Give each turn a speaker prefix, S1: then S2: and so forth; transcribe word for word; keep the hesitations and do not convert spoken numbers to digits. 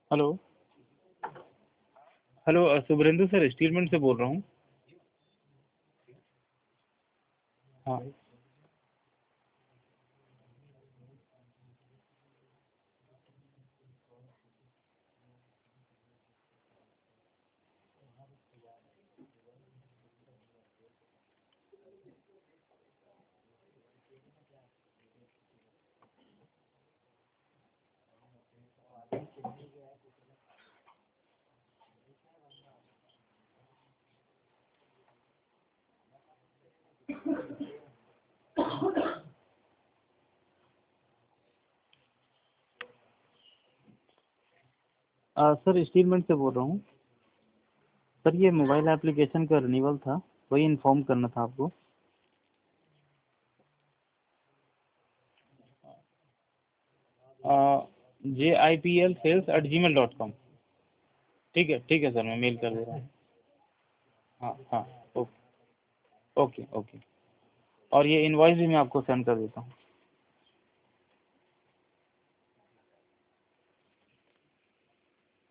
S1: Hello. Hello uh, Shubhrendu sir स्टीलमेंट से बोल रहा हूँ। हाँ। अ, सर स्टीलमेंट से बोल रहा हूँ। सर ये मोबाइल एप्लीकेशन का रिन्यूअल था, वही इन्फॉर्म करना था आपको। J I P L sales at Gmail dot com. ठीक है ठीक है सर, मैं मेल कर दे रहा हूँ। हाँ हाँ। Okay okay okay. और ये इनवॉइस भी मैं आपको सेंड कर देता हूँ।